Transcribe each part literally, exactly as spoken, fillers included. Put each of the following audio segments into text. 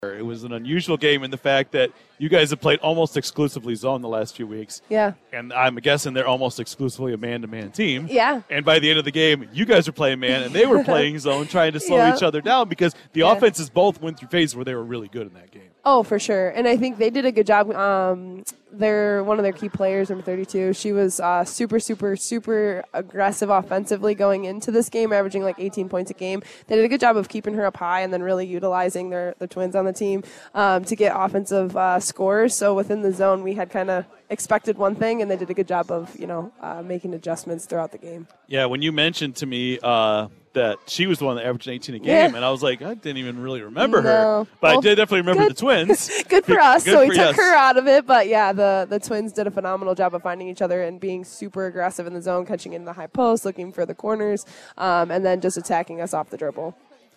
It was an unusual game in the fact that you guys have played almost exclusively zone the last few weeks. Yeah. And I'm guessing they're almost exclusively a man-to-man team. Yeah. And by the end of the game, you guys are playing man, and they were playing zone, trying to slow Yeah. each other down because the Yeah. offenses both went through phases where they were really good in that game. Oh, for sure. And I think they did a good job. Um, they're one of their key players, number thirty-two. She was uh, super, super, super aggressive offensively going into this game, averaging like eighteen points a game. They did a good job of keeping her up high and then really utilizing their, their twins on the team um, to get offensive uh, scores. So within the zone, we had kind of expected one thing, and they did a good job of, you know, uh, making adjustments throughout the game. Yeah, when you mentioned to me uh, that she was the one that averaged eighteen a game, Yeah. and I was like, I didn't even really remember No. her. But Well, I did definitely remember good. the twins. Good for us. Good so we for took us. her out of it. But, yeah, the, the twins did a phenomenal job of finding each other and being super aggressive in the zone, catching in the high post, looking for the corners, um, and then just attacking us off the dribble.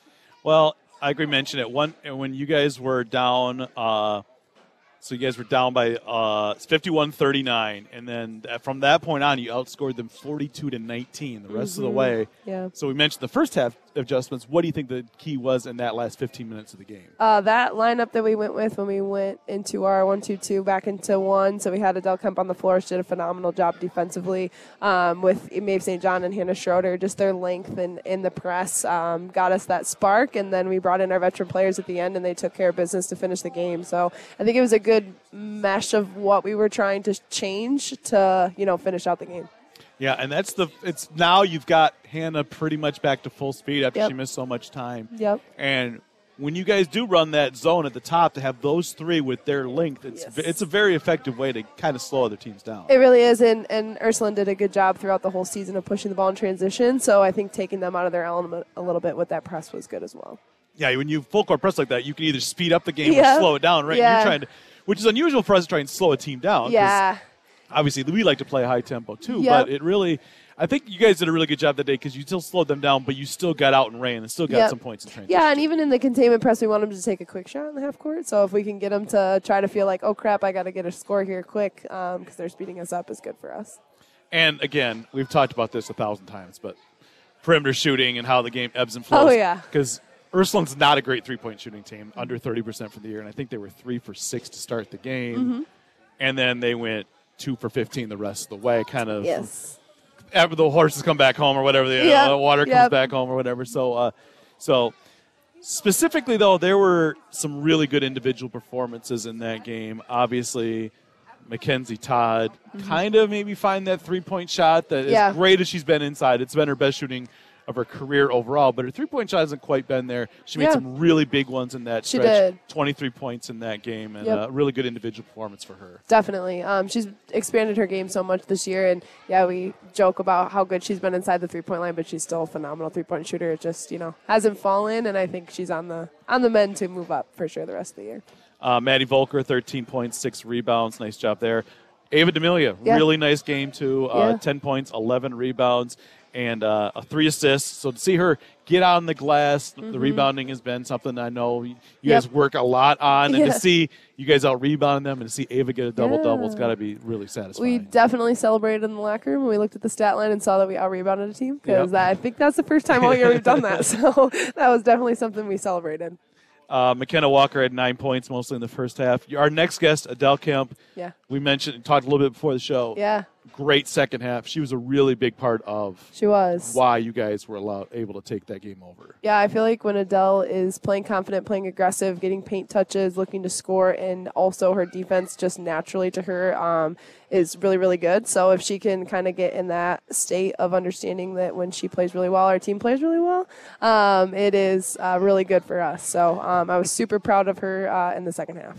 Well, I agree. Mentioned it one when you guys were down. Uh, so you guys were down by uh, fifty-one thirty-nine, and then from that point on, you outscored them forty-two to nineteen the rest Mm-hmm. of the way. Yeah. So we mentioned the first half adjustments. What do you think the key was in that last fifteen minutes of the game? Uh, that lineup that we went with when we went into our one two two back into one, so we had Adele Kemp on the floor. She did a phenomenal job defensively um, with Maeve Saint John and Hannah Schroeder. Just their length and in the press um, got us that spark, and then we brought in our veteran players at the end, and they took care of business to finish the game. So I think it was a good mesh of what we were trying to change to, you know, finish out the game. Yeah, and that's the. It's now you've got Hannah pretty much back to full speed after Yep. she missed so much time. Yep. And when you guys do run that zone at the top to have those three with their length, it's Yes. it's a very effective way to kind of slow other teams down. It really is, and, and Ursuline did a good job throughout the whole season of pushing the ball in transition, so I think taking them out of their element a little bit with that press was good as well. Yeah, when you full court press like that, you can either speed up the game Yeah. or slow it down, right? Yeah. You're trying to, which is unusual for us to try and slow a team down. 'cause Yeah. Obviously, we like to play high tempo too, Yep. but it really, I think you guys did a really good job that day because you still slowed them down, but you still got out and ran and still got Yep. some points in transition. Yeah, and even in the containment press, we want them to take a quick shot in the half court. So if we can get them to try to feel like, oh, crap, I got to get a score here quick because um, they're speeding us up is good for us. And again, we've talked about this a thousand times, but perimeter shooting and how the game ebbs and flows. Oh, yeah. Because Ursuline's not a great three-point shooting team, under thirty percent for the year, and I think they were three for six to start the game. Mm-hmm. And then they went two for fifteen the rest of the way, kind of Yes. after the horses come back home or whatever, the Yep, uh, water comes yep. back home or whatever. So, uh, so specifically though, there were some really good individual performances in that game. Obviously, Mackenzie Todd kind of maybe find that three-point shot that Mm-hmm. Yeah. as great as she's been inside. It's been her best shooting of her career overall, but her three-point shot hasn't quite been there. She made Yeah. some really big ones in that She stretch. did. twenty-three points in that game, and a Yep. really good individual performance for her. Definitely. Um, she's expanded her game so much this year. And, yeah, we joke about how good she's been inside the three-point line, but she's still a phenomenal three-point shooter. It just, you know, hasn't fallen, and I think she's on the on the mend to move up for sure the rest of the year. Uh, Maddie Volker, thirteen points, six rebounds. Nice job there. Ava D'Amelia, Yeah. really nice game, too. Uh, Yeah. ten points, eleven rebounds, and uh, a three assists. So to see her get on the glass, the rebounding has been something I know you Mm-hmm. Yep. guys work a lot on. And Yeah. to see you guys out rebounding them and to see Ava get a double-double, it's Yeah. got to be really satisfying. We definitely celebrated in the locker room when we looked at the stat line and saw that we out-rebounded a team because Yep. I think that's the first time all year we've done that. So that was definitely something we celebrated. Uh, McKenna Walker had nine points, mostly in the first half. Our next guest, Adele Kemp, Yeah. we mentioned, talked a little bit before the show. Yeah, Great second half. She was a really big part of she was. why you guys were allowed able to take that game over. Yeah, I feel like when Adele is playing confident, playing aggressive, getting paint touches, looking to score, and also her defense just naturally to her um, is really, really good. So if she can kind of get in that state of understanding that when she plays really well, our team plays really well, um, it is uh, really good for us. So um, I was super proud of her uh, in the second half.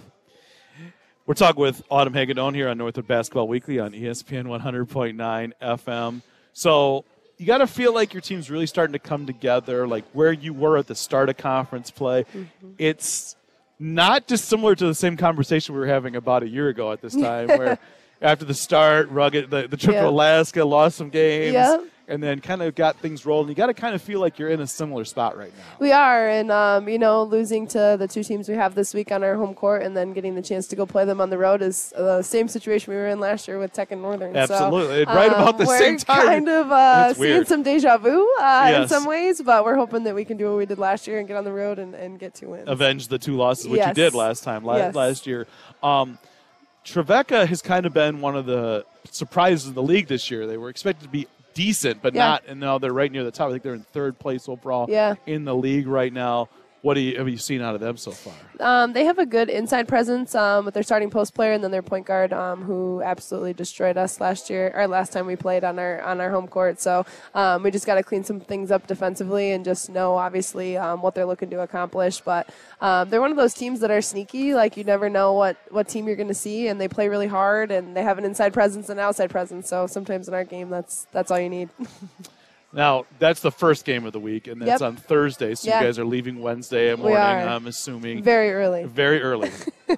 We're talking with Autumn Hagedorn here on Northwood Basketball Weekly on E S P N one hundred point nine F M. So you got to feel like your team's really starting to come together, like where you were at the start of conference play. Mm-hmm. It's not dissimilar to the same conversation we were having about a year ago at this time, where after the start, rugged the, the trip Yeah. to Alaska, lost some games, Yeah. and then kind of got things rolling. You got to kind of feel like you're in a similar spot right now. We are, and um, you know, losing to the two teams we have this week on our home court, and then getting the chance to go play them on the road is the same situation we were in last year with Tech and Northern. Absolutely, so, right um, about the same time. We're kind of uh, seeing weird. some deja vu uh, yes. in some ways, but we're hoping that we can do what we did last year and get on the road and, and get two wins. Avenge the two losses, which yes. you did last time, la- yes. last year. Um, Trevecca has kind of been one of the surprises of the league this year. They were expected to be decent, but yeah. not, and now they're right near the top. I think they're in third place overall yeah. in the league right now. What do you, have you seen out of them so far? Um, they have a good inside presence um, with their starting post player and then their point guard, um, who absolutely destroyed us last year or last time we played on our on our home court. So um, we just got to clean some things up defensively and just know, obviously, um, what they're looking to accomplish. But um, they're one of those teams that are sneaky. Like, you never know what, what team you're going to see, and they play really hard, and they have an inside presence and an outside presence. So sometimes in our game, that's that's all you need. Now, that's the first game of the week, and that's yep. on Thursday, so yeah. you guys are leaving Wednesday morning, I'm assuming. Very early. Very early.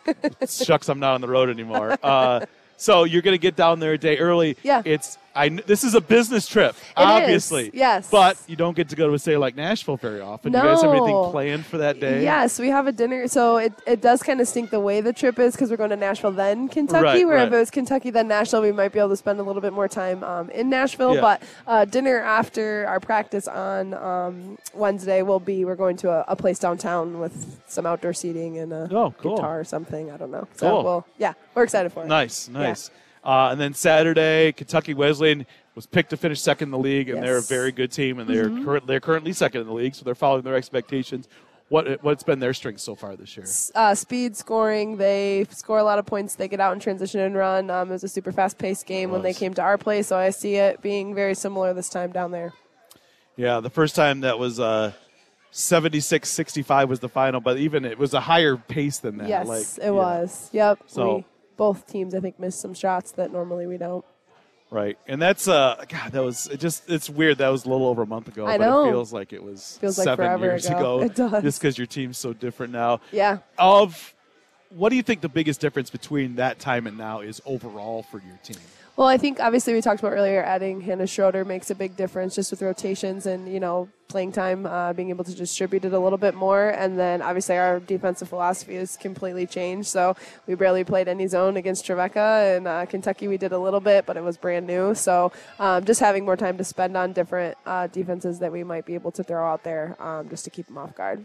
Shucks, I'm not on the road anymore. Uh, so you're going to get down there a day early. Yeah. It's I. This is a business trip, it obviously. Is. Yes. But you don't get to go to a city like Nashville very often. No. You guys have anything planned for that day? Yes, we have a dinner. So it, it does kind of stink the way the trip is because we're going to Nashville, then Kentucky. Right, where right. if it was Kentucky, then Nashville, we might be able to spend a little bit more time um, in Nashville. Yeah. But uh, dinner after our practice on um, Wednesday will be, we're going to a, a place downtown with some outdoor seating and a oh, cool. guitar or something. I don't know. So cool. we'll, yeah, we're excited for it. Nice, nice. Yeah. Uh, and then Saturday, Kentucky Wesleyan was picked to finish second in the league, and yes. they're a very good team, and they're mm-hmm. cur- they're currently second in the league, so they're following their expectations. What what's been their strength so far this year? Uh, speed, scoring. They score a lot of points. They get out in transition and run. Um, it was a super fast-paced game when they came to our place, so I see it being very similar this time down there. Yeah, the first time that was uh, seventy-six sixty-five was the final, but even it was a higher pace than that. Yes, like, it yeah. was. Yep. So. We, both teams, I think, missed some shots that normally we don't. Right, and that's uh, God, that was it. Just it's weird. That was a little over a month ago, I but know. it feels like it was feels seven like forever years ago. ago. It does. Just because your team's so different now. Yeah. Of what do you think the biggest difference between that time and now is overall for your team? Well, I think obviously we talked about earlier, adding Hannah Schroeder makes a big difference just with rotations and, you know, playing time, uh, being able to distribute it a little bit more. And then obviously our defensive philosophy has completely changed. So we barely played any zone against Trevecca, and uh, Kentucky we did a little bit, but it was brand new. So um, just having more time to spend on different uh, defenses that we might be able to throw out there um, just to keep them off guard.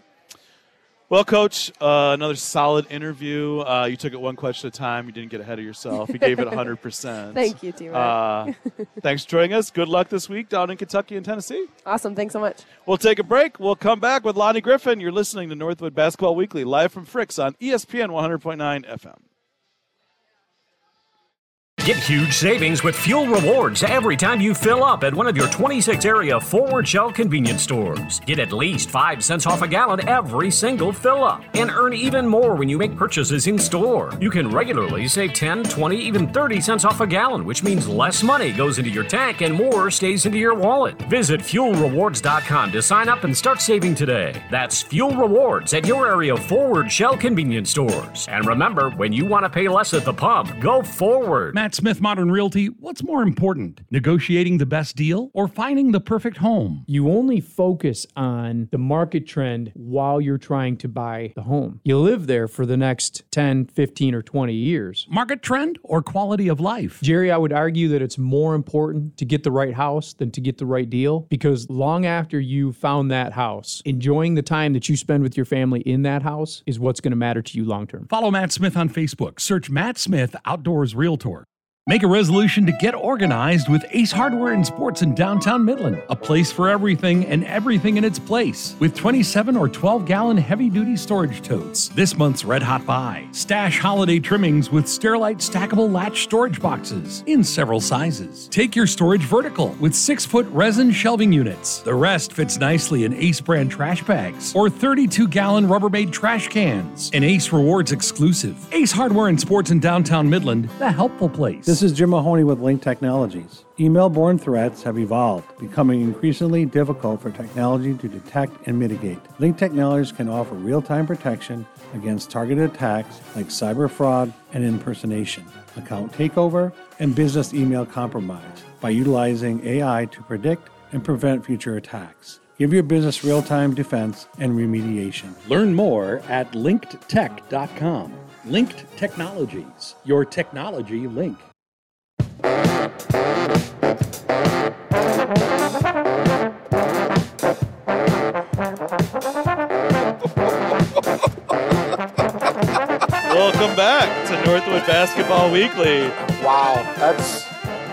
Well, Coach, uh, another solid interview. Uh, you took it one question at a time. You didn't get ahead of yourself. You gave it one hundred percent. Thank you, T-Mac. Uh, thanks for joining us. Good luck this week down in Kentucky and Tennessee. Awesome. Thanks so much. We'll take a break. We'll come back with Lonnie Griffin. You're listening to Northwood Basketball Weekly, live from Fricks on E S P N one hundred point nine F M. Get huge savings with fuel rewards every time you fill up at one of your twenty-six area Forward Shell convenience stores. Get at least five cents off a gallon every single fill up and earn even more when you make purchases in store. You can regularly save ten, twenty, even thirty cents off a gallon, which means less money goes into your tank and more stays into your wallet. Visit fuel rewards dot com to sign up and start saving today. That's Fuel Rewards at your area Forward Shell convenience stores. And remember, when you want to pay less at the pump, go forward. Matt Smith Modern Realty, what's more important, negotiating the best deal or finding the perfect home? You only focus on the market trend while you're trying to buy the home. You live there for the next ten, fifteen, or twenty years. Market trend or quality of life? Jerry, I would argue that it's more important to get the right house than to get the right deal, because long after you found that house, enjoying the time that you spend with your family in that house is what's going to matter to you long term. Follow Matt Smith on Facebook. Search Matt Smith Outdoors Realtor. Make a resolution to get organized with Ace Hardware and Sports in downtown Midland. A place for everything and everything in its place. With twenty-seven or twelve gallon heavy-duty storage totes. This month's Red Hot Buy. Stash holiday trimmings with Sterilite stackable latch storage boxes in several sizes. Take your storage vertical with six-foot resin shelving units. The rest fits nicely in Ace brand trash bags or thirty-two gallon Rubbermaid trash cans. An Ace Rewards exclusive. Ace Hardware and Sports in downtown Midland, the helpful place. This is Jim Mahoney with Link Technologies. Email-borne threats have evolved, becoming increasingly difficult for technology to detect and mitigate. Link Technologies can offer real-time protection against targeted attacks like cyber fraud and impersonation, account takeover, and business email compromise by utilizing A I to predict and prevent future attacks. Give your business real-time defense and remediation. Learn more at linked tech dot com. Linked Technologies, your technology link. Welcome back to Northwood Basketball Weekly. Wow, that's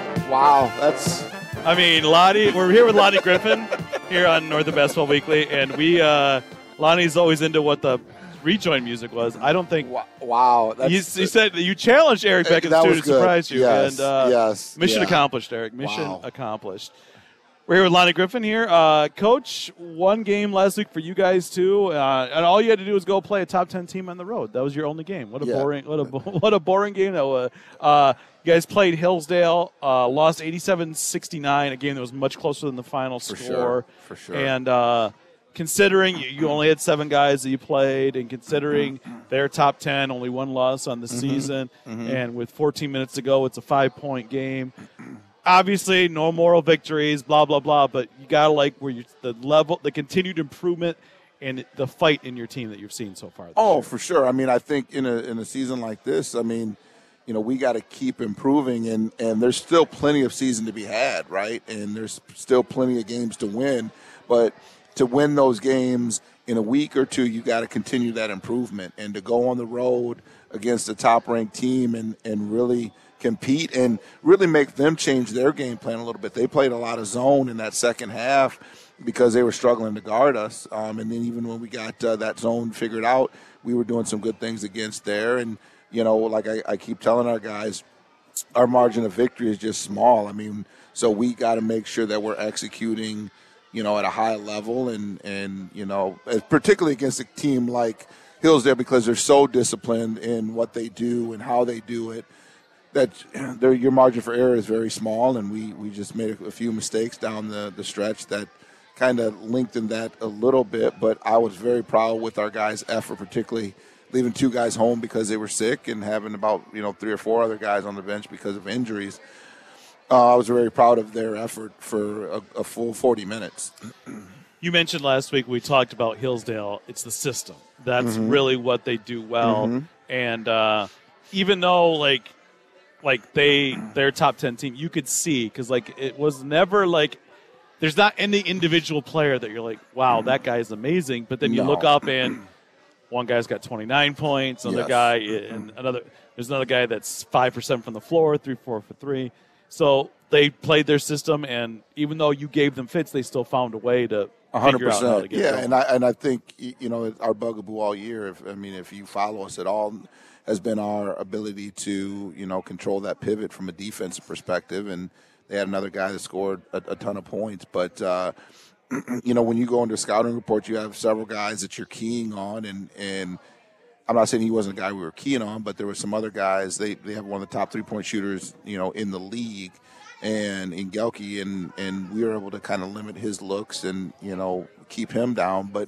wow, that's. I mean, Lonnie, we're here with Lonnie Griffin here on Northwood Basketball Weekly, and we, uh, Lonnie's always into what the rejoin music was. I don't think. Wow, that's, you, you said that you challenged Eric Beckett's that to was good. surprise you, Yes, and uh, yes, mission yeah. accomplished, Eric. Mission Wow. accomplished. We're here with Lonnie Griffin here. Uh, Coach, one game last week for you guys too, uh, and all you had to do was go play a top ten team on the road. That was your only game. What a Yeah. boring, what a what a boring game that was. Uh, you guys played Hillsdale, uh, lost eighty-seven sixty-nine, a game that was much closer than the final For score. sure, for sure. And uh, considering you, you only had seven guys that you played, and considering their top ten, only one loss on the Mm-hmm. season, and with fourteen minutes to go, it's a five-point game. Obviously, no moral victories, blah blah blah. But you gotta like where you the level, the continued improvement, and the fight in your team that you've seen so far. This Oh, year. for sure. I mean, I think in a in a season like this, I mean, you know, we got to keep improving, and and there's still plenty of season to be had, right? And there's still plenty of games to win, but to win those games in a week or two, you got to continue that improvement, and to go on the road against a top-ranked team and and really compete and really make them change their game plan a little bit. They played a lot of zone in that second half because they were struggling to guard us. Um, and then even when we got uh, that zone figured out, we were doing some good things against there. And, you know, like I, I keep telling our guys, our margin of victory is just small. I mean, so we got to make sure that we're executing, you know, at a high level and, and, you know, particularly against a team like Hillsdale because they're so disciplined in what they do and how they do it. That their, your margin for error is very small, and we, we just made a, a few mistakes down the, the stretch that kind of lengthened that a little bit. But I was very proud with our guys' effort, particularly leaving two guys home because they were sick and having about you know three or four other guys on the bench because of injuries. Uh, I was very proud of their effort for a, a full forty minutes. You mentioned last week we talked about Hillsdale. It's the system. That's Mm-hmm. really what they do well. And uh, even though like like they their top ten team, you could see because like it was never like there's not any individual player that you're like, wow, that guy is amazing. But then you No. look up and one guy's got twenty-nine points, another Yes. guy and another there's another guy that's five percent from the floor, three four for three. So they played their system, and even though you gave them fits, they still found a way to A hundred figure out how to percent, get yeah, going. and I and I think you know our bugaboo all year. If I mean, if you follow us at all, has been our ability to you know control that pivot from a defensive perspective. And they had another guy that scored a, a ton of points. But uh, you know, when you go into a scouting report, you have several guys that you're keying on, and and I'm not saying he wasn't a guy we were keying on, but there were some other guys. They they have one of the top three point shooters, you know, in the league. And in Gelke, and, and we were able to kind of limit his looks and, you know, keep him down. But,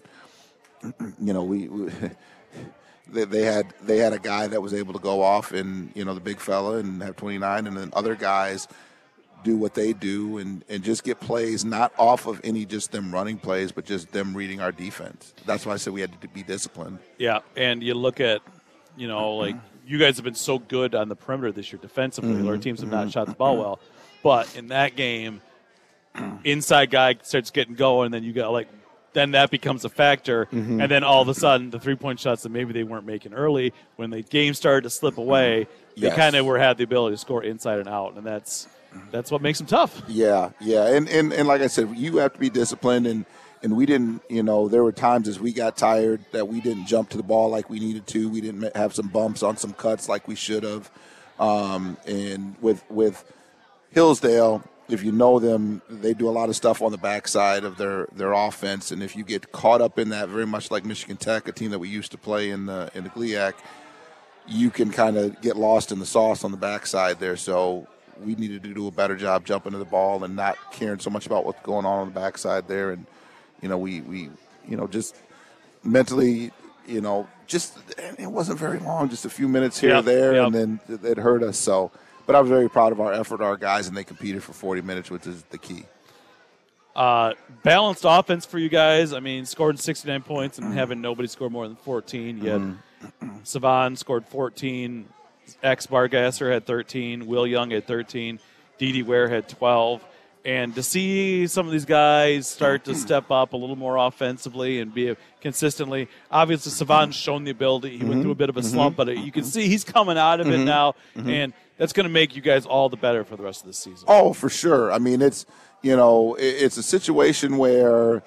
you know, we, we they, they had they had a guy that was able to go off and, you know, the big fella and have twenty-nine, and then other guys do what they do and, and just get plays, not off of any just them running plays, but just them reading our defense. That's why I said we had to be disciplined. Yeah, and you look at, you know, like you guys have been so good on the perimeter this year defensively. Mm-hmm. Our teams have not shot the ball well. But in that game, inside guy starts getting going, and then you got like, then that becomes a factor. Mm-hmm. And then all of a sudden, the three-point shots that maybe they weren't making early, when the game started to slip away, they Yes. kind of were had the ability to score inside and out, and that's that's what makes them tough. Yeah, yeah, and, and and like I said, you have to be disciplined, and and we didn't, you know, there were times as we got tired that we didn't jump to the ball like we needed to. We didn't have some bumps on some cuts like we should have, um, and with with Hillsdale, if you know them, they do a lot of stuff on the backside of their, their offense, and if you get caught up in that, very much like Michigan Tech, a team that we used to play in the in the G L I A C, you can kind of get lost in the sauce on the backside there. So we needed to do a better job jumping to the ball and not caring so much about what's going on on the backside there. And, you know, we, we you know, just mentally, you know, just it wasn't very long, just a few minutes here yep, or there, yep. and then it, it hurt us. So, but I was very proud of our effort, our guys, and they competed for forty minutes, which is the key. Uh, balanced offense for you guys. I mean, scored sixty-nine points and having nobody score more than fourteen. You had mm-hmm. Savan scored fourteen. X Bargasser had thirteen. Will Young had thirteen. Dede Ware had twelve. And to see some of these guys start to step up a little more offensively and be consistently, obviously Savan's shown the ability. He mm-hmm. went through a bit of a slump, mm-hmm. but you can see he's coming out of it mm-hmm. now, mm-hmm. and that's going to make you guys all the better for the rest of the season. Oh, for sure. I mean, it's you know, it's a situation where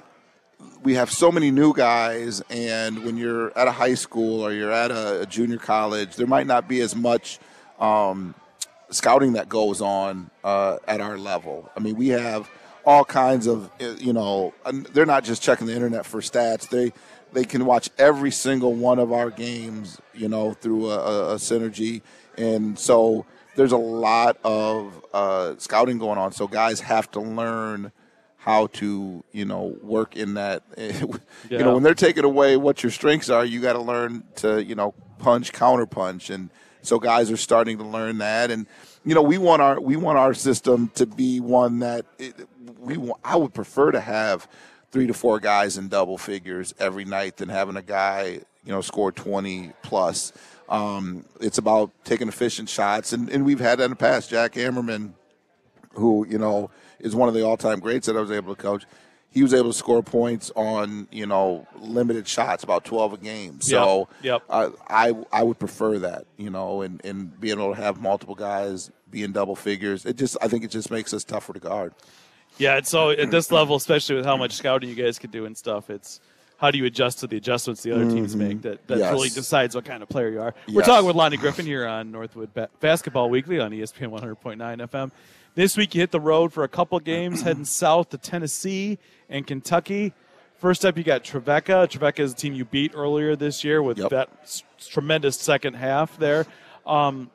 we have so many new guys, and when you're at a high school or you're at a, a junior college, there might not be as much um, scouting that goes on uh, at our level. I mean, we have all kinds of, you know, they're not just checking the internet for stats. They they can watch every single one of our games, you know, through a, a, a Synergy. And so there's a lot of uh, scouting going on. So guys have to learn how to, you know, work in that. You yeah. know, when they're taking away what your strengths are, you got to learn to, you know, punch, counter punch. And so guys are starting to learn that. And, you know, we want our we want our system to be one that it, we want, I would prefer to have three to four guys in double figures every night than having a guy, you know, score twenty plus. Um, it's about taking efficient shots. And, and we've had that in the past. Jack Ammerman, who, you know, is one of the all-time greats that I was able to coach. He was able to score points on, you know, limited shots, about twelve a game. So yep. Yep. Uh, I I would prefer that, you know, and, and being able to have multiple guys be in double figures. It just I think it just makes us tougher to guard. Yeah, and so at this level, especially with how much scouting you guys can do and stuff, it's how do you adjust to the adjustments the other teams mm-hmm. make that, that yes. really decides what kind of player you are. Yes. We're talking with Lonnie Griffin here on Northwood ba- Basketball Weekly on E S P N one hundred point nine F M. This week you hit the road for a couple games, heading south to Tennessee and Kentucky. First up, you got Trevecca. Trevecca is a team you beat earlier this year with yep. that s- tremendous second half there. Um,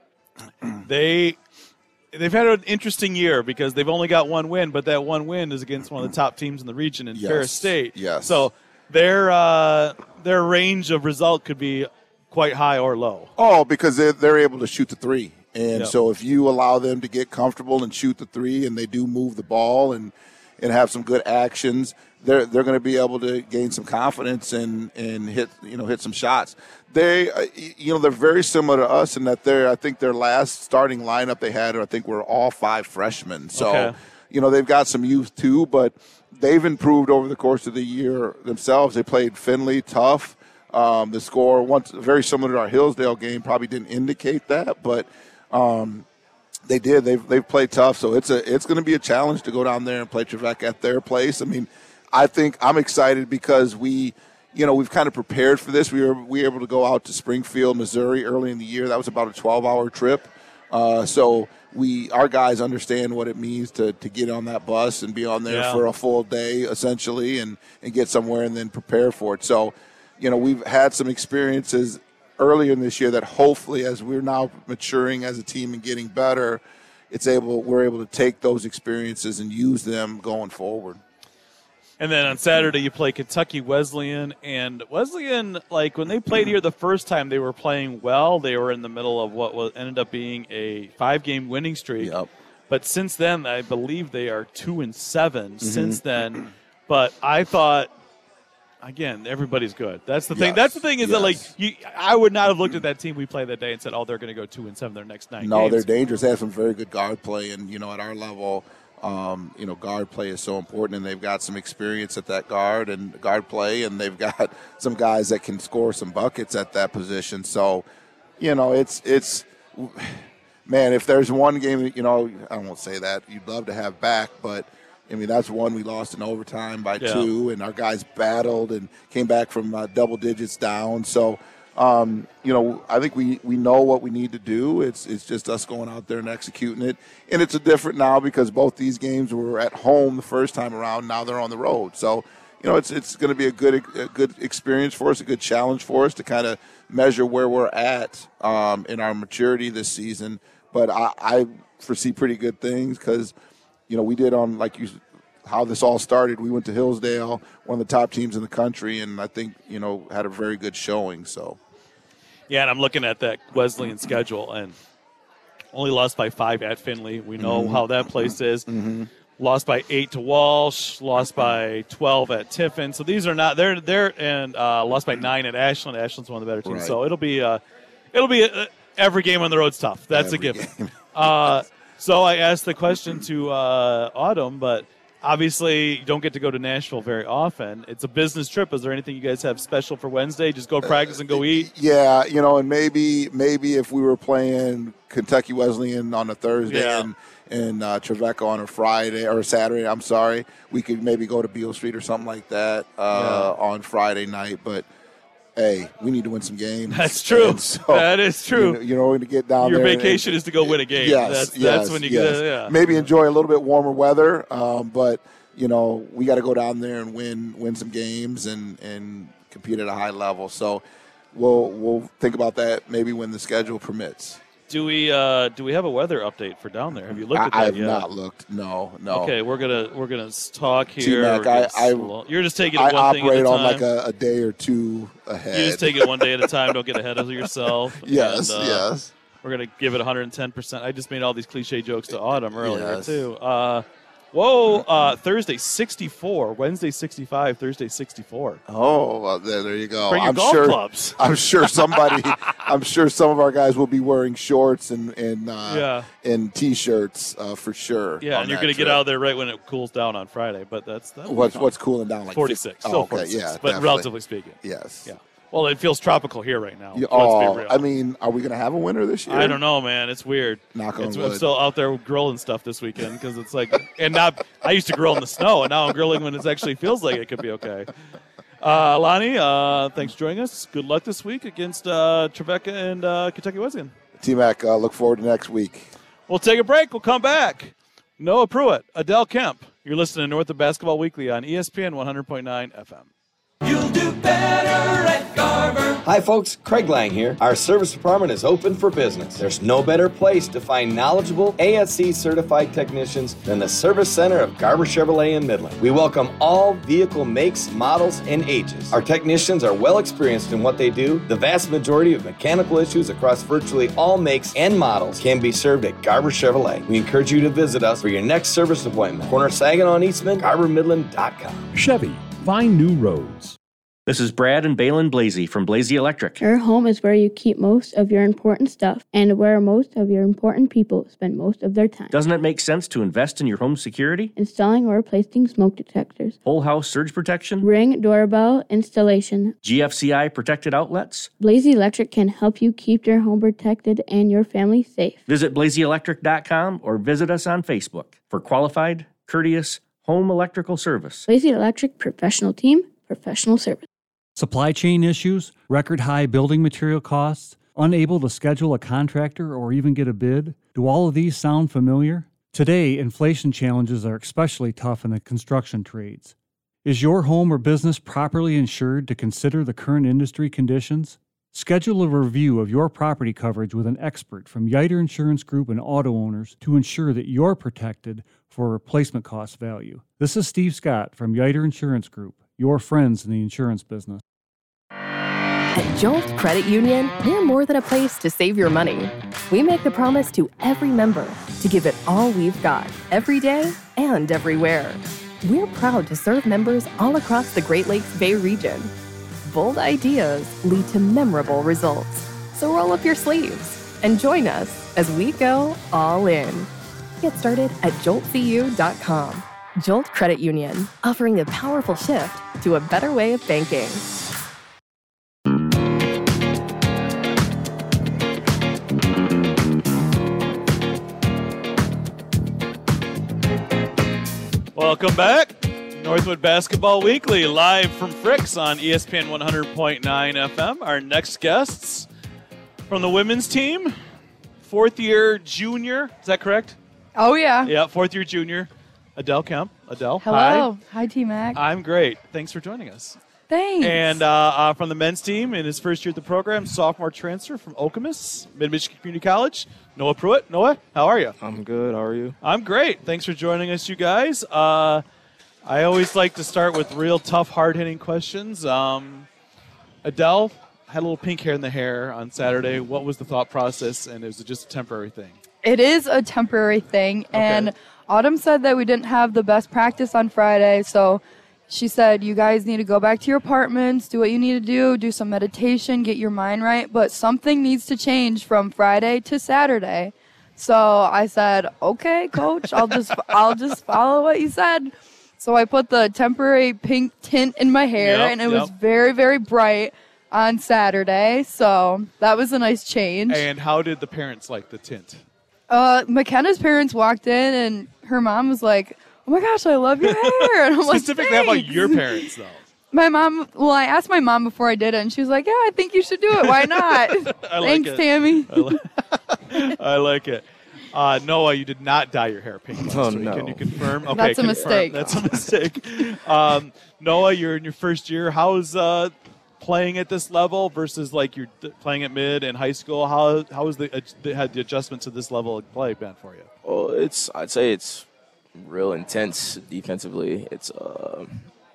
they... They've had an interesting year because they've only got one win, but that one win is against one of the top teams in the region in yes. Ferris State. Yes. So their uh, their range of result could be quite high or low. Oh, because they're, they're able to shoot the three. And yep. so if you allow them to get comfortable and shoot the three and they do move the ball and, and have some good actions, they're they're going to be able to gain some confidence and, and hit you know hit some shots. They uh, you know they're very similar to us in that they're I think their last starting lineup they had I think were all five freshmen. So okay. you know they've got some youth too, but they've improved over the course of the year themselves. They played Findlay tough. Um, the score once very similar to our Hillsdale game probably didn't indicate that, but um, they did. They've they've played tough. So it's a it's going to be a challenge to go down there and play Trevecca at their place. I mean. I think I'm excited because we, you know, we've kind of prepared for this. We were we were able to go out to Springfield, Missouri early in the year. That was about a twelve-hour trip. Uh, so we our guys understand what it means to, to get on that bus and be on there yeah. for a full day, essentially, and, and get somewhere and then prepare for it. So, you know, we've had some experiences earlier in this year that hopefully as we're now maturing as a team and getting better, it's able we're able to take those experiences and use them going forward. And then on Saturday, you play Kentucky Wesleyan. And Wesleyan, like, when they played here the first time, they were playing well. They were in the middle of what was, ended up being a five-game winning streak. Yep. But since then, I believe they are two and seven mm-hmm. since then. But I thought, again, everybody's good. That's the thing. Yes. That's the thing is yes. that, like, you, I would not have looked at that team we played that day and said, oh, they're going to go two and seven their next nine no, games. No, they're dangerous. They have some very good guard play. And, you know, at our level – Um, you know, guard play is so important, and they've got some experience at that guard and guard play, and they've got some guys that can score some buckets at that position. So, you know, it's it's man, if there's one game, you know, I won't say that you'd love to have back, but I mean that's one we lost in overtime by yeah. two, and our guys battled and came back from uh, double digits down. So. Um, you know, I think we, we know what we need to do. It's it's just us going out there and executing it. And it's a different now because both these games were at home the first time around. Now they're on the road. So, you know, it's it's going to be a good a good experience for us, a good challenge for us to kind of measure where we're at um, in our maturity this season. But I, I foresee pretty good things because, you know, we did on, like you how this all started. We went to Hillsdale, one of the top teams in the country, and I think, you know, had a very good showing. So, yeah, and I'm looking at that Wesleyan schedule, and only lost by five at Findlay. We know mm-hmm. how that place is. Mm-hmm. Lost by eight to Walsh. Lost by twelve at Tiffin. So these are not they're they're and uh, lost by nine at Ashland. Ashland's one of the better teams. Right. So it'll be uh, it'll be uh, every game on the road's tough. That's every a given. uh, so I asked the question to uh, Autumn, but obviously you don't get to go to Nashville very often. It's a business trip. Is there anything you guys have special for Wednesday? Just go practice and go eat. Yeah, you know, and maybe maybe if we were playing Kentucky Wesleyan on a Thursday Yeah. and and uh, Trevecca on a Friday or a Saturday, I'm sorry, we could maybe go to Beale Street or something like that uh, Yeah. on Friday night. But hey, we need to win some games. That's true. And so, that is true. You know, you know, we're going to get down Your there. and- vacation is to go win a game. Yes, that's, yes, that's when you yes. get yeah. Maybe enjoy a little bit warmer weather, um, but you know we got to go down there and win win some games and, and compete at a high level. So we'll we'll think about that maybe when the schedule permits. Do we uh, do we have a weather uptate for down there? Have you looked I, at that I have yet? not looked. No, no. Okay, we're gonna we're gonna talk here. T-Mac, We're I- gonna I- slow- You're just taking it I one thing at operate a time. on like a, a day or two ahead. You just take it one day at a time. Don't get ahead of yourself. Yes, And, uh, yes. We're gonna give it one hundred ten percent. I just made all these cliche jokes to Autumn earlier Yes. too. Uh, whoa! Uh, Thursday sixty-four, Wednesday sixty-five, Thursday sixty-four. Oh, well, there, there you go. Bring your I'm golf sure, clubs. I'm sure somebody, I'm sure some of our guys will be wearing shorts and and uh, Yeah. and t-shirts uh, for sure. Yeah, on and you're that gonna get trip. out of there right when it cools down on Friday. But that's that's What's what's cooling down like forty-six. Oh, Still okay, forty-six, yeah, but definitely. relatively speaking. Yes. Yeah. Well, it feels tropical here right now. Yeah, Let's oh, be real. I mean, are we going to have a winter this year? I don't know, man. It's weird. Knock on it's, wood. I'm still out there grilling stuff this weekend because it's like, and not. I used to grill in the snow, and now I'm grilling when it actually feels like it could be okay. Uh, Lonnie, uh, thanks for joining us. Good luck this week against uh, Trevecca and uh, Kentucky Wesleyan. T-Mac, uh, look forward to next week. We'll take a break. We'll come back. Noah Pruitt, Adele Kemp. You're listening to North of Basketball Weekly on E S P N one hundred point nine F M. You'll do better at Garver. Hi folks, Craig Lang here. Our service department is open for business. There's no better place to find knowledgeable A S C certified technicians than the Service Center of Garver Chevrolet in Midland. We welcome all vehicle makes, models, and ages. Our technicians are well experienced in what they do. The vast majority of mechanical issues across virtually all makes and models can be served at Garver Chevrolet. We encourage you to visit us for your next service appointment. Corner Saginaw and Eastman, Garver Midland dot com. Chevy, find new roads. This is Brad and Balin Blasey from Blasey Electric. Your home is where you keep most of your important stuff and where most of your important people spend most of their time. Doesn't it make sense to invest in your home security? Installing or replacing smoke detectors, Whole house surge protection? Ring doorbell installation. G F C I protected outlets? Blasey Electric can help you keep your home protected and your family safe. Visit Blasey Electric dot com or visit us on Facebook for qualified, courteous home electrical service. Blasey Electric professional team, professional service. Supply chain issues, record high building material costs, unable to schedule a contractor or even get a bid. Do all of these sound familiar? Today, inflation challenges are especially tough in the construction trades. Is your home or business properly insured to consider the current industry conditions? Schedule a review of your property coverage with an expert from Yiter Insurance Group and auto owners to ensure that you're protected for replacement cost value. This is Steve Scott from Yiter Insurance Group, your friends in the insurance business. At Jolt Credit Union, we're more than a place to save your money. We make the promise to every member to give it all we've got, every day and everywhere. We're proud to serve members all across the Great Lakes Bay region. Bold ideas lead to memorable results. So roll up your sleeves and join us as we go all in. Get started at jolt c u dot com. Jolt Credit Union, offering a powerful shift to a better way of banking. Welcome back. Northwood Basketball Weekly, live from Frick's on E S P N one hundred point nine F M. Our next guests from the women's team, fourth year junior. Is that correct? Oh, yeah. Yeah, fourth year junior. Adele Kemp. Adele, Hello. hi. Hi, T-Mac. I'm great. Thanks for joining us. Thanks. And uh, uh, from the men's team in his first year at the program, sophomore transfer from Okemos, Mid-Michigan Community College, Noah Pruitt. Noah, how are you? I'm good. How are you? I'm great. Thanks for joining us, you guys. Uh, I always like to start with real tough, hard-hitting questions. Um, Adele had a little pink hair in the hair on Saturday. What was the thought process, and is it just a temporary thing? It is a temporary thing, Okay. and Autumn said that we didn't have the best practice on Friday, so she said, you guys need to go back to your apartments, do what you need to do, do some meditation, get your mind right, but something needs to change from Friday to Saturday. So I said, okay, coach, I'll just I'll just follow what you said. So I put the temporary pink tint in my hair, Yep, and it yep. was very, very bright on Saturday, so that was a nice change. And how did the parents like the tint? Uh, McKenna's parents walked in, and her mom was like, oh my gosh, I love your hair. And I'm like, Specifically, how about "Thanks." your parents, though? My mom, well, I asked my mom before I did it, and she was like, yeah, I think you should do it. Why not? I like Thanks, it. Tammy. I, li- I like it. Uh, Noah, you did not dye your hair pink last Oh, week. no. Can you confirm? Okay, That's a confirm. mistake. That's a mistake. um, Noah, you're in your first year. How's uh, playing at this level versus like you're d- playing at mid and high school? How how was the, uh, the had the adjustment to this level of play been for you? Well, it's I'd say it's real intense defensively. It's uh,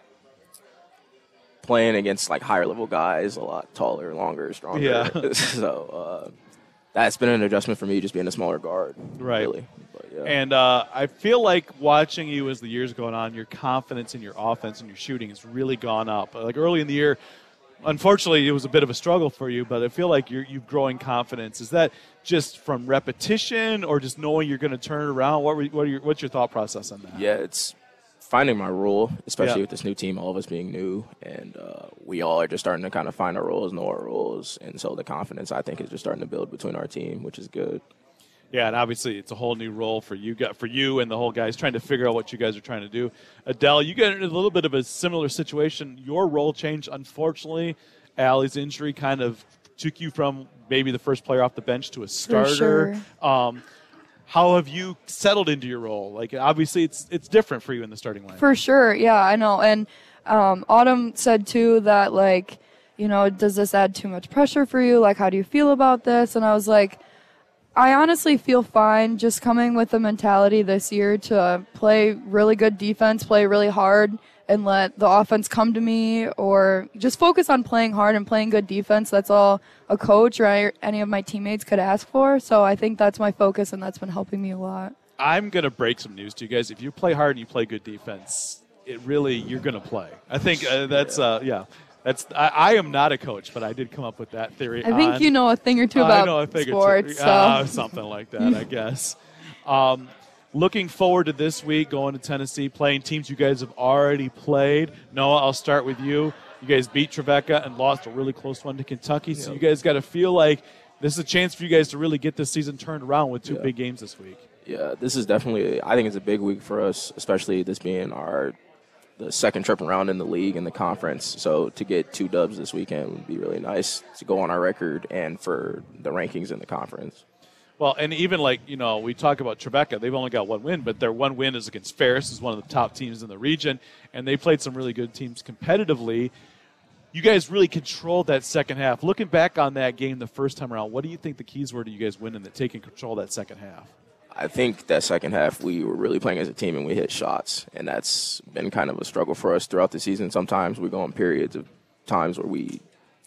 playing against like higher level guys, a lot taller, longer, stronger. Yeah. so uh, that's been an adjustment for me, just being a smaller guard. Right. Really. But, yeah. And uh, I feel like watching you as the years going on, your confidence in your offense and your shooting has really gone up. Like early in the year, unfortunately, it was a bit of a struggle for you, but I feel like you're you've growing confidence. Is that just from repetition, or just knowing you're going to turn it around? What were, what are your, what's your thought process on that? Yeah, it's finding my role, especially Yeah. with this new team, all of us being new, and uh, we all are just starting to kind of find our roles, know our roles, and so the confidence, I think, is just starting to build between our team, which is good. Yeah, and obviously it's a whole new role for you, got for you and the whole guys trying to figure out what you guys are trying to do. Adele, you got in a little bit of a similar situation. Your role changed, unfortunately. Allie's injury kind of took you from maybe the first player off the bench to a starter. sure. Um, how have you settled into your role? Like, obviously, it's it's different for you in the starting line. For sure, yeah, I know. And um, Autumn said, too, that, like, you know, does this add too much pressure for you? Like, how do you feel about this? And I was like, I honestly feel fine just coming with the mentality this year to play really good defense, play really hard, and let the offense come to me, or just focus on playing hard and playing good defense. That's all a coach or any of my teammates could ask for. So I think that's my focus, and that's been helping me a lot. I'm going to break some news to you guys. If you play hard and you play good defense, it really, you're going to play. I think uh, that's, uh, yeah. That's I, I am not a coach, but I did come up with that theory. I think on, you know a thing or two I about know a thing sports. Or two. So. Uh, something like that, I guess. Um, looking forward to this week, going to Tennessee, playing teams you guys have already played. Noah, I'll start with you. You guys beat Trevecca and lost a really close one to Kentucky, so Yep. you guys got to feel like this is a chance for you guys to really get this season turned around with two Yeah. big games this week. Yeah, this is definitely, I think it's a big week for us, especially this being our the second trip around in the league and the conference. So to get two dubs this weekend would be really nice to go on our record and for the rankings in the conference. Well, and even like, you know, we talk about Trevecca, they've only got one win, but their one win is against Ferris, who's one of the top teams in the region, and they played some really good teams competitively. You guys really controlled that second half. Looking back on that game the first time around, what do you think the keys were to you guys winning, that taking control of that second half? I think that second half we were really playing as a team and we hit shots, and that's been kind of a struggle for us throughout the season. Sometimes we go in periods of times where we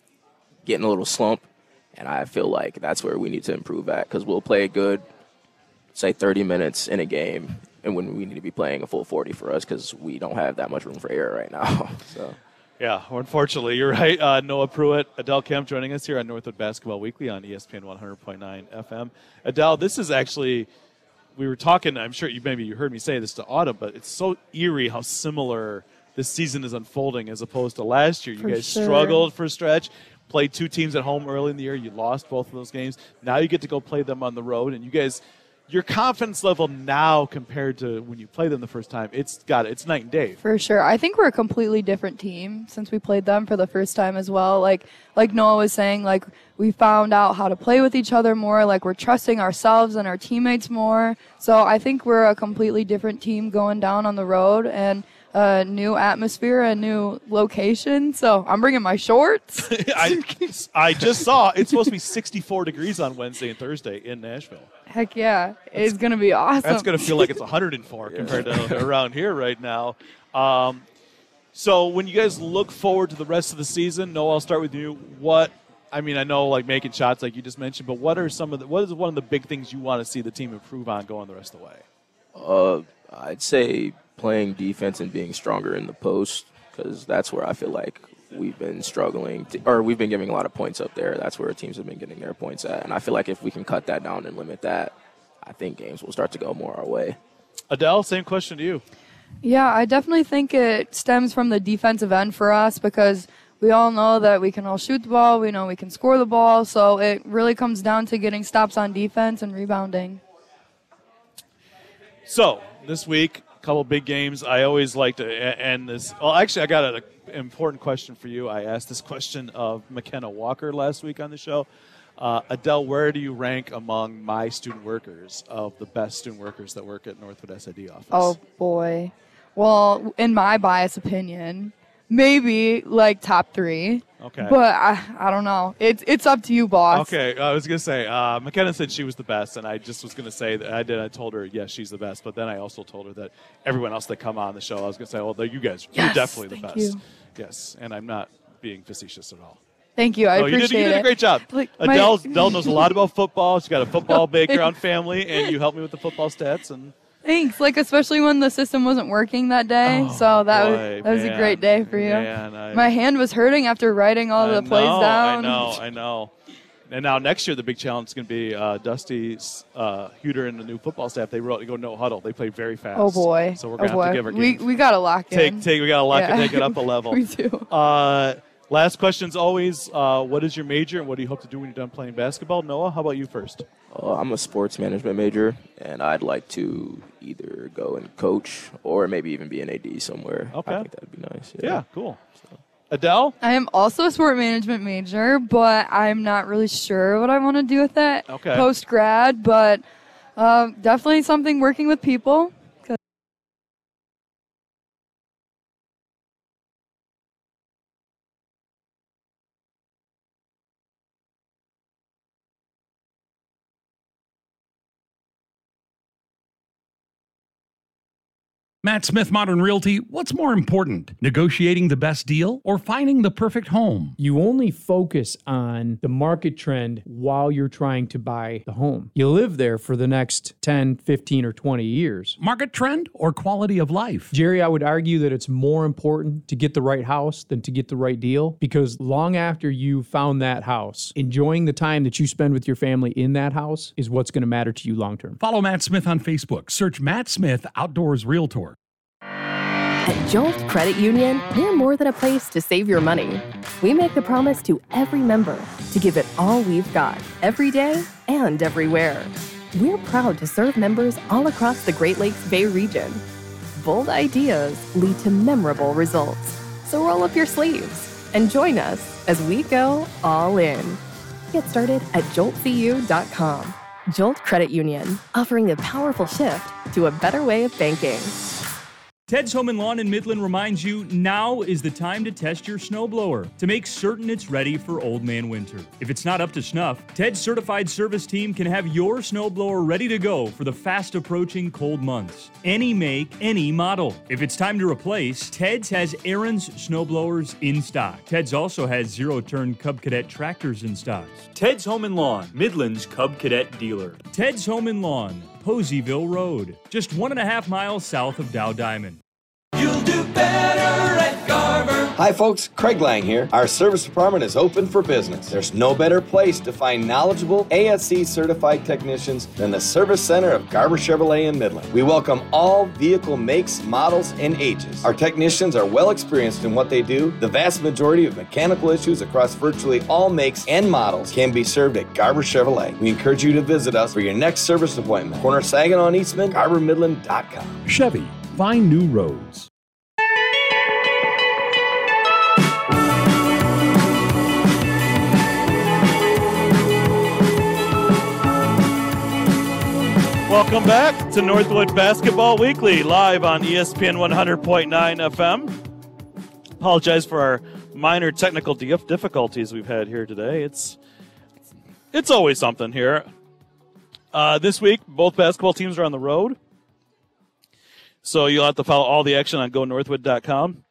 get in a little slump, and I feel like that's where we need to improve at, because we'll play a good, say, thirty minutes in a game, and when we need to be playing a full forty for us because we don't have that much room for error right now. So. Yeah, well, unfortunately, you're right. Uh, Noah Pruitt, Adele Kemp joining us here on Northwood Basketball Weekly on E S P N one hundred point nine F M. Adele, this is actually, we were talking, I'm sure you maybe you heard me say this to Autumn, but it's so eerie how similar this season is unfolding as opposed to last year. You For guys sure. struggled for a stretch, played two teams at home early in the year. You lost both of those games. Now you get to go play them on the road, and you guys your confidence level now compared to when you played them the first time, it's got it's night and day. For sure. I think we're a completely different team since we played them for the first time as well. Like like Noah was saying, like we found out how to play with each other more, like we're trusting ourselves and our teammates more. So I think we're a completely different team going down on the road, and a new atmosphere, a new location. So I'm bringing my shorts. I, I just saw it's supposed to be sixty-four degrees on Wednesday and Thursday in Nashville. Heck yeah. It's going to be awesome. That's going to feel like it's one hundred four compared to around here right now. Um, so when you guys look forward to the rest of the season, Noah, I'll start with you. What, I mean, I know like making shots like you just mentioned, but what are some of the, what is one of the big things you want to see the team improve on going the rest of the way? Uh, I'd say playing defense and being stronger in the post, because that's where I feel like we've been struggling, to, or we've been giving a lot of points up there. That's where teams have been getting their points at. And I feel like if we can cut that down and limit that, I think games will start to go more our way. Adele, same question to you. Yeah, I definitely think it stems from the defensive end for us, because we all know that we can all shoot the ball. We know we can score the ball. So it really comes down to getting stops on defense and rebounding. So this week, a couple big games. I always like to end this. Well, actually, I got an important question for you. I asked this question of McKenna Walker last week on the show. Uh, Adele, where do you rank among my student workers of the best student workers that work at Northwood S I D office? Oh, boy. Well, in my biased opinion, maybe like top three. Okay. But I, I don't know. It's it's up to you, boss. Okay, I was gonna say uh, McKenna said she was the best, and I just was gonna say that I did. I told her yes, she's the best, but then I also told her that everyone else that come on the show, I was gonna say, well, you guys, Yes, you're definitely the thank best. you. Yes, and I'm not being facetious at all. Thank you. I no, appreciate you did, you did it. a great job. Like, my- Adele, Adele knows a lot about football. She's got a football background family, and you helped me with the football stats. And Thanks. Like, especially when the system wasn't working that day. Oh, so that boy, was that was man, a great day for you. man, I- My hand was hurting after writing all I the plays know, down. I know, I know. And now next year, the big challenge is going to be uh, Dusty's uh, Huter and the new football staff. They wrote, they go no huddle. They play very fast. Oh boy. So we're oh going to boy. have to give our we game. we got to lock take, in. Take, we got to lock Yeah. it, take it up a level. We do. Uh, last question is always, uh, what is your major and what do you hope to do when you're done playing basketball? Noah, how about you first? Uh, I'm a sports management major, and I'd like to either go and coach or maybe even be an A D somewhere. Okay. I think that'd be nice. Yeah, cool. Adele? I am also a sport management major, but I'm not really sure what I want to do with that Okay. post grad. But uh, definitely something working with people. Matt Smith Modern Realty, what's more important, negotiating the best deal or finding the perfect home? You only focus on the market trend while you're trying to buy the home. You live there for the next ten, fifteen, or twenty years. Market trend or quality of life? Jerry, I would argue that it's more important to get the right house than to get the right deal, because long after you found that house, enjoying the time that you spend with your family in that house is what's going to matter to you long term. Follow Matt Smith on Facebook. Search Matt Smith Outdoors Realtor. At Jolt Credit Union, we're more than a place to save your money. We make the promise to every member to give it all we've got, every day and everywhere. We're proud to serve members all across the Great Lakes Bay region. Bold ideas lead to memorable results. So roll up your sleeves and join us as we go all in. Get started at jolt c u dot com. Jolt Credit Union, offering the powerful shift to a better way of banking. Ted's Home and Lawn in Midland reminds you now is the time to test your snowblower to make certain it's ready for Old Man Winter. If it's not up to snuff, Ted's certified service team can have your snowblower ready to go for the fast approaching cold months. Any make, any model. If it's time to replace, Ted's has Aaron's snowblowers in stock. Ted's also has zero-turn Cub Cadet tractors in stock. Ted's Home and Lawn, Midland's Cub Cadet dealer. Ted's Home and Lawn, Poseyville Road, just one and a half miles south of Dow Diamond. You'll do better at Garver. Hi folks, Craig Lang here. Our service department is open for business. There's no better place to find knowledgeable A S C certified technicians than the Service Center of Garber Chevrolet in Midland. We welcome all vehicle makes, models, and ages. Our technicians are well experienced in what they do. The vast majority of mechanical issues across virtually all makes and models can be served at Garber Chevrolet. We encourage you to visit us for your next service appointment. Corner Saginaw and Eastman, Garber Midland dot com. Chevy, find new roads. Welcome back to Northwood Basketball Weekly, live on E S P N one hundred point nine F M. Apologize for our minor technical dif- difficulties we've had here today. It's it's always something here. Uh, this week, both basketball teams are on the road, so you'll have to follow all the action on go northwood dot com.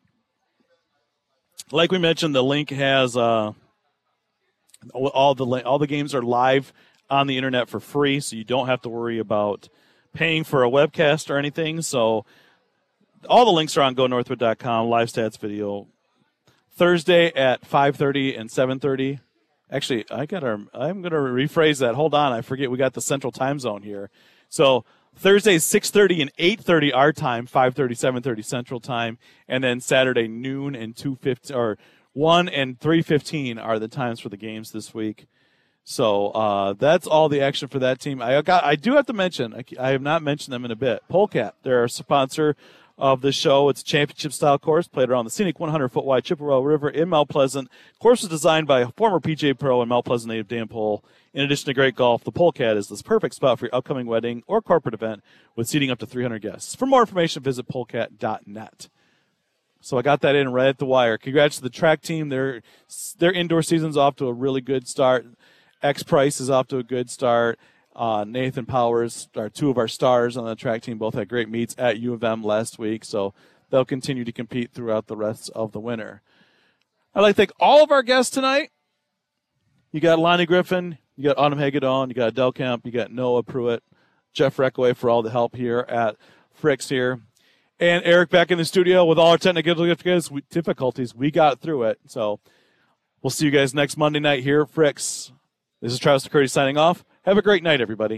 Like we mentioned, the link has uh, all the all the games are live on the internet for free, so you don't have to worry about paying for a webcast or anything. So all the links are on go northwood dot com, live stats video. Thursday at five thirty and seven thirty. Actually, I got our, I'm going to rephrase that. Hold on, I forget we got the central time zone here. So Thursday six thirty and eight thirty our time, five thirty, seven thirty central time, and then Saturday noon and two fifteen or one and three fifteen are the times for the games this week. So uh, that's all the action for that team. I got. I do have to mention, I, I have not mentioned them in a bit. Polecat, they're a sponsor of the show. It's a championship-style course played around the scenic one hundred foot wide Chippewa River in Mount Pleasant. The course was designed by former P G A pro and Mount Pleasant native Dan Pohl. In addition to great golf, the Polecat is the perfect spot for your upcoming wedding or corporate event with seating up to three hundred guests. For more information, visit polecat dot net. So I got that in right at the wire. Congrats to the track team. Their, their indoor season's off to a really good start. X Price is off to a good start. Uh, Nathan Powers are two of our stars on the track team. Both had great meets at U of M last week, so they'll continue to compete throughout the rest of the winter. I'd like to thank all of our guests tonight. You got Lonnie Griffin, you got Autumn Hagedorn, you got Del Kemp, you got Noah Pruitt, Jeff Reckaway for all the help here at Frick's here, and Eric back in the studio with all our technical difficulties. We got through it, so we'll see you guys next Monday night here at Frick's. This is Travis McCurdy signing off. Have a great night, everybody.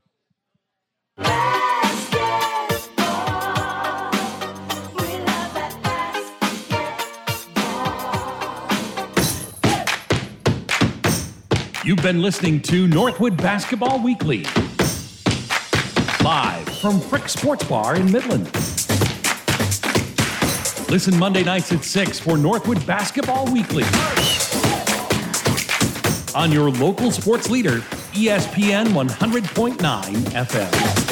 You've been listening to Northwood Basketball Weekly, live from Frick Sports Bar in Midland. Listen Monday nights at six for Northwood Basketball Weekly on your local sports leader, E S P N one hundred point nine F M.